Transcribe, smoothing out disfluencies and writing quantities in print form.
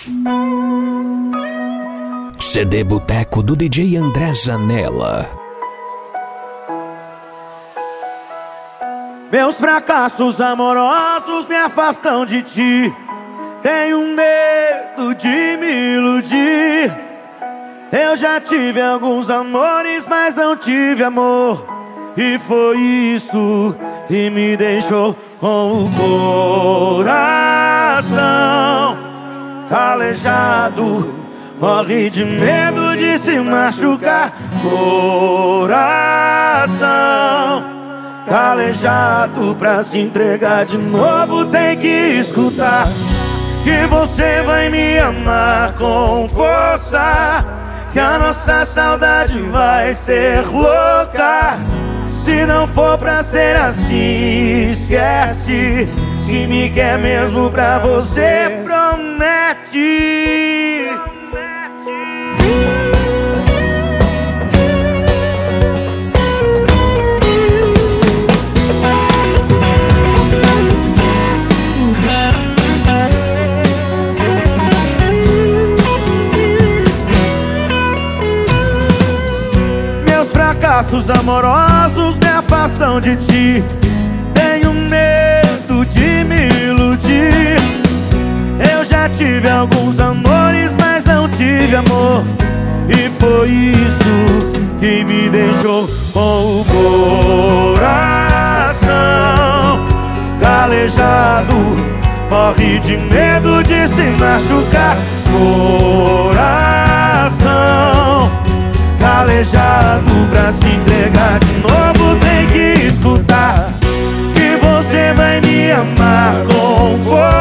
CD Boteco do DJ André Zanella. Meus fracassos amorosos me afastam de ti. Tenho medo de me iludir. Eu já tive alguns amores, mas não tive amor. E foi isso que me deixou com o coração calejado. Morre de medo de se machucar. Coração calejado, pra se entregar de novo tem que escutar que você vai me amar com força, que a nossa saudade vai ser louca. Se não for pra ser assim, esquece. Se me quer mesmo pra você, promete. Fracassos amorosos me afastam de ti. Tenho medo de me iludir. Eu já tive alguns amores, mas não tive amor. E foi isso que me deixou com o coração calejado. Morre de medo de se machucar. Coração calejado, pra se entregar de novo tem que escutar que você vai me amar com força,